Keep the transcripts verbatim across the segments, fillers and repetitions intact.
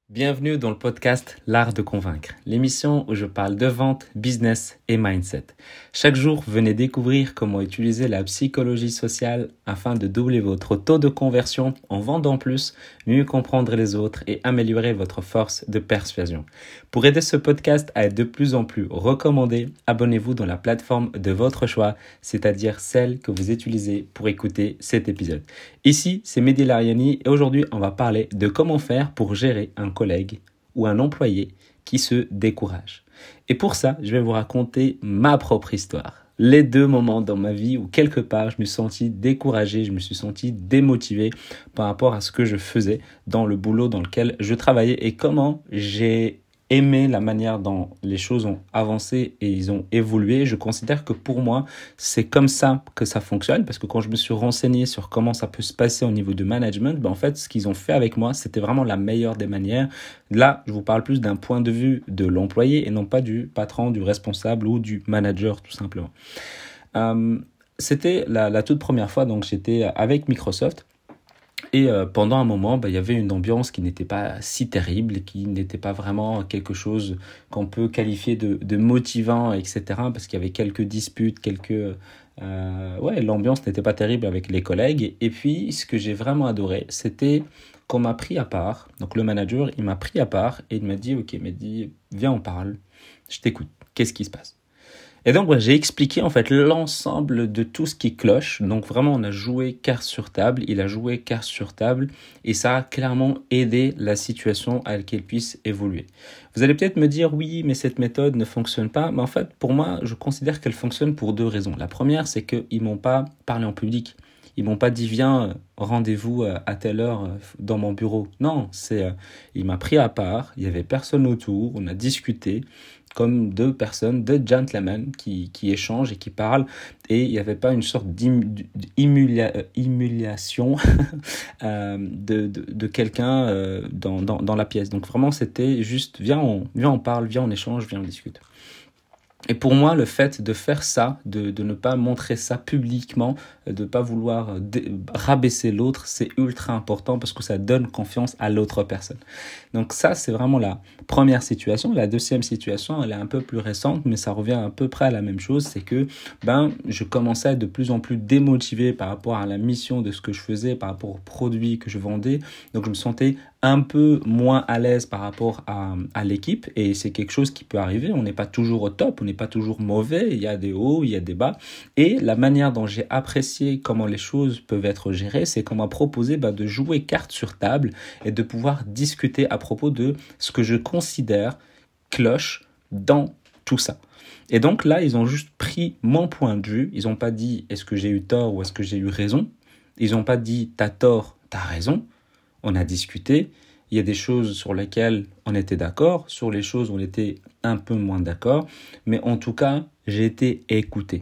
Bienvenue dans le podcast L'Art de Convaincre, l'émission où je parle de vente, business et mindset. Chaque jour, venez découvrir comment utiliser la psychologie sociale afin de doubler votre taux de conversion en vendant plus, mieux comprendre les autres et améliorer votre force de persuasion. Pour aider ce podcast à être de plus en plus recommandé, abonnez-vous dans la plateforme de votre choix, c'est-à-dire celle que vous utilisez pour écouter cet épisode. Ici, c'est Mehdi Lariani et aujourd'hui, on va parler de comment faire pour gérer un collègue ou un employé qui se décourage. Et pour ça, je vais vous raconter ma propre histoire. Les deux moments dans ma vie où quelque part je me suis senti découragé, je me suis senti démotivé par rapport à ce que je faisais dans le boulot dans lequel je travaillais et comment j'ai aimé la manière dont les choses ont avancé et ils ont évolué. Je considère que pour moi, c'est comme ça que ça fonctionne parce que quand je me suis renseigné sur comment ça peut se passer au niveau du management, ben en fait, ce qu'ils ont fait avec moi, c'était vraiment la meilleure des manières. Là, je vous parle plus d'un point de vue de l'employé et non pas du patron, du responsable ou du manager, tout simplement. Euh, c'était la, la toute première fois, donc j'étais avec Microsoft. Et euh, pendant un moment, bah, il y avait une ambiance qui n'était pas si terrible, qui n'était pas vraiment quelque chose qu'on peut qualifier de, de motivant, et cetera. Parce qu'il y avait quelques disputes, quelques... Euh, ouais, l'ambiance n'était pas terrible avec les collègues. Et puis, ce que j'ai vraiment adoré, c'était qu'on m'a pris à part. Donc, le manager, il m'a pris à part et il m'a dit, OK, Mehdi, viens, on parle. Je t'écoute. Qu'est-ce qui se passe ? Et donc, ouais, j'ai expliqué en fait l'ensemble de tout ce qui cloche. Donc, vraiment, on a joué carte sur table. Il a joué carte sur table et ça a clairement aidé la situation à qu'elle puisse évoluer. Vous allez peut-être me dire, oui, mais cette méthode ne fonctionne pas. Mais en fait, pour moi, je considère qu'elle fonctionne pour deux raisons. La première, c'est qu'ils m'ont pas parlé en public. Ils m'ont pas dit, viens, rendez-vous à telle heure dans mon bureau. Non, c'est, euh, il m'a pris à part. Il y avait personne autour. On a discuté comme deux personnes, deux gentlemen qui, qui échangent et qui parlent. Et il n'y avait pas une sorte d'humiliation euh, de, de, de quelqu'un euh, dans, dans, dans la pièce. Donc vraiment, c'était juste, viens, on, viens, on parle, viens, on échange, viens, on discute. Et pour moi, le fait de faire ça, de, de ne pas montrer ça publiquement, de ne pas vouloir dé- rabaisser l'autre, c'est ultra important parce que ça donne confiance à l'autre personne. Donc ça, c'est vraiment la première situation. La deuxième situation, elle est un peu plus récente, mais ça revient à peu près à la même chose. C'est que ben, je commençais à être de plus en plus démotivé par rapport à la mission de ce que je faisais, par rapport aux produits que je vendais. Donc je me sentais un peu moins à l'aise par rapport à, à l'équipe et c'est quelque chose qui peut arriver. On n'est pas toujours au top, on n'est pas toujours mauvais, il y a des hauts, il y a des bas. Et la manière dont j'ai apprécié comment les choses peuvent être gérées, c'est qu'on m'a proposé bah, de jouer carte sur table et de pouvoir discuter à propos de ce que je considère cloche dans tout ça. Et donc là, ils ont juste pris mon point de vue. Ils n'ont pas dit est-ce que j'ai eu tort ou est-ce que j'ai eu raison. Ils n'ont pas dit t'as tort, t'as raison. On a discuté, il y a des choses sur lesquelles on était d'accord, sur les choses où on était un peu moins d'accord, mais en tout cas, j'ai été écouté.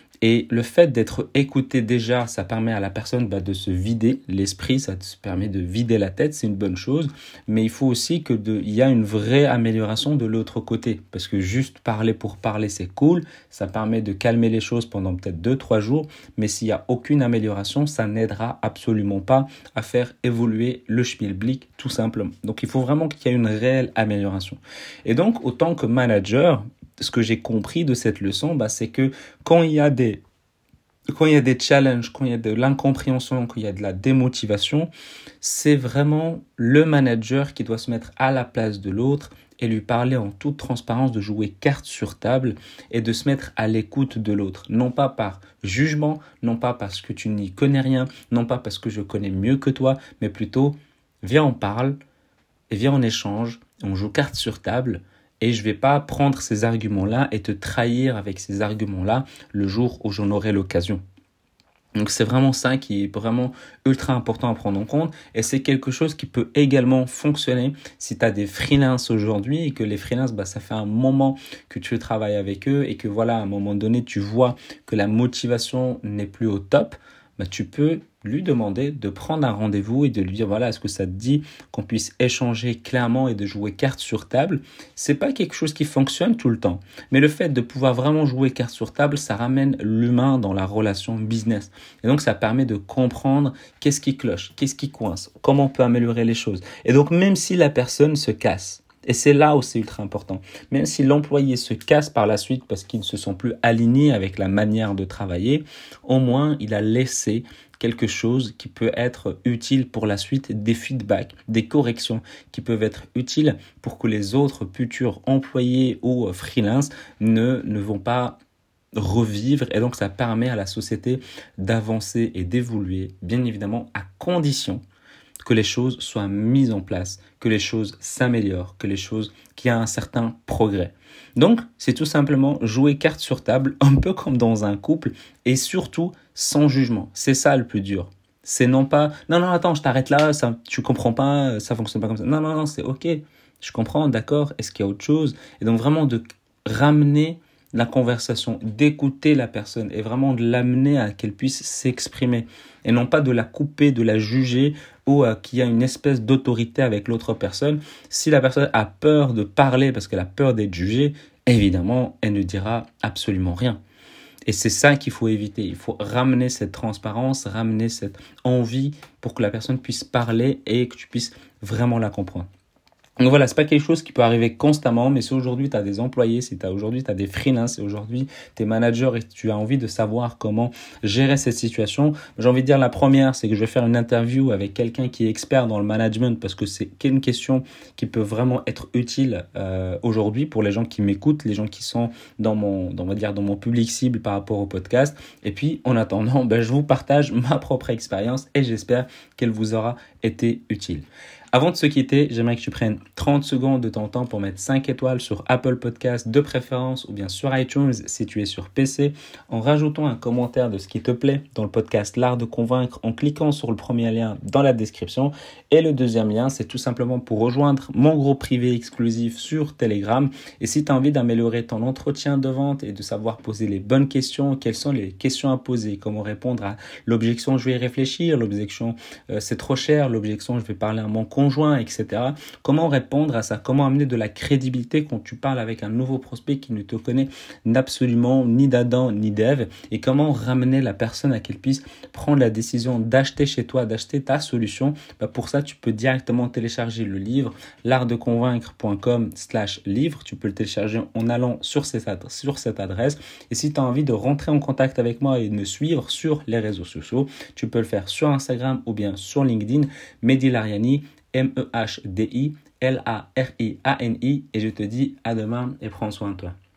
Et le fait d'être écouté déjà, ça permet à la personne bah, de se vider l'esprit, ça te permet de vider la tête, c'est une bonne chose. Mais il faut aussi que de, il y a une vraie amélioration de l'autre côté. Parce que juste parler pour parler, c'est cool. Ça permet de calmer les choses pendant peut-être deux trois jours. Mais s'il n'y a aucune amélioration, ça n'aidera absolument pas à faire évoluer le schmilblick tout simplement. Donc il faut vraiment qu'il y ait une réelle amélioration. Et donc, autant que manager, ce que j'ai compris de cette leçon, bah, c'est que quand il y a des quand il y a des challenges, quand il y a de l'incompréhension, quand il y a de la démotivation, c'est vraiment le manager qui doit se mettre à la place de l'autre et lui parler en toute transparence, de jouer carte sur table et de se mettre à l'écoute de l'autre. Non pas par jugement, non pas parce que tu n'y connais rien, non pas parce que je connais mieux que toi, mais plutôt viens on parle et viens on échange, on joue carte sur table. Et je ne vais pas prendre ces arguments-là et te trahir avec ces arguments-là le jour où j'en aurai l'occasion. Donc c'est vraiment ça qui est vraiment ultra important à prendre en compte et c'est quelque chose qui peut également fonctionner si tu as des freelances aujourd'hui et que les freelances, bah, ça fait un moment que tu travailles avec eux et que voilà, à un moment donné, tu vois que la motivation n'est plus au top, bah, tu peux lui demander de prendre un rendez-vous et de lui dire voilà, est-ce que ça te dit qu'on puisse échanger clairement et de jouer carte sur table? C'est pas quelque chose qui fonctionne tout le temps, mais le fait de pouvoir vraiment jouer carte sur table, ça ramène l'humain dans la relation business. Et donc ça permet de comprendre qu'est-ce qui cloche, qu'est-ce qui coince, comment on peut améliorer les choses. Et donc même si la personne se casse, et c'est là où c'est ultra important. Même si l'employé se casse par la suite parce qu'il ne se sent plus aligné avec la manière de travailler, au moins il a laissé quelque chose qui peut être utile pour la suite, des feedbacks, des corrections qui peuvent être utiles pour que les autres futurs employés ou freelance ne, ne vont pas revivre. Et donc ça permet à la société d'avancer et d'évoluer, bien évidemment à condition que les choses soient mises en place, que les choses s'améliorent, que les choses, qu'il y a un certain progrès. Donc, c'est tout simplement jouer carte sur table, un peu comme dans un couple, et surtout sans jugement. C'est ça le plus dur. C'est non pas, non, non, attends, je t'arrête là, ça, tu comprends pas, ça fonctionne pas comme ça. Non, non, non, c'est ok, je comprends, d'accord, est-ce qu'il y a autre chose? Et donc vraiment de ramener la conversation, d'écouter la personne et vraiment de l'amener à qu'elle puisse s'exprimer et non pas de la couper, de la juger ou euh, qu'il y a une espèce d'autorité avec l'autre personne. Si la personne a peur de parler parce qu'elle a peur d'être jugée, évidemment, elle ne dira absolument rien. Et c'est ça qu'il faut éviter. Il faut ramener cette transparence, ramener cette envie pour que la personne puisse parler et que tu puisses vraiment la comprendre. Donc voilà, c'est pas quelque chose qui peut arriver constamment, mais si aujourd'hui tu as des employés, si t'as, aujourd'hui tu as des freelances, si aujourd'hui tu es manager et tu as envie de savoir comment gérer cette situation, j'ai envie de dire la première, c'est que je vais faire une interview avec quelqu'un qui est expert dans le management parce que c'est une question qui peut vraiment être utile euh, aujourd'hui pour les gens qui m'écoutent, les gens qui sont dans mon, dans, on va dire, dans mon public cible par rapport au podcast. Et puis en attendant, ben, je vous partage ma propre expérience et j'espère qu'elle vous aura été utile. Avant de se quitter, j'aimerais que tu prennes trente secondes de ton temps pour mettre cinq étoiles sur Apple Podcast de préférence ou bien sur iTunes si tu es sur P C en rajoutant un commentaire de ce qui te plaît dans le podcast L'Art de Convaincre en cliquant sur le premier lien dans la description. Et le deuxième lien, c'est tout simplement pour rejoindre mon groupe privé exclusif sur Telegram. Et si tu as envie d'améliorer ton entretien de vente et de savoir poser les bonnes questions, quelles sont les questions à poser, comment répondre à l'objection je vais y réfléchir, l'objection euh, c'est trop cher, l'objection je vais parler à mon conjoint, et cetera. Comment répondre à ça? Comment amener de la crédibilité quand tu parles avec un nouveau prospect qui ne te connaît absolument ni d'Adam ni d'Ève? Et comment ramener la personne à qu'elle puisse prendre la décision d'acheter chez toi, d'acheter ta solution? Bah pour ça, tu peux directement télécharger le livre l'art de convaincre point com slash livre. Tu peux le télécharger en allant sur cette adresse. Sur cette adresse. Et si tu as envie de rentrer en contact avec moi et de me suivre sur les réseaux sociaux, tu peux le faire sur Instagram ou bien sur LinkedIn, Mehdi Lariani, M E H D I L A R I A N I, et je te dis à demain et prends soin de toi.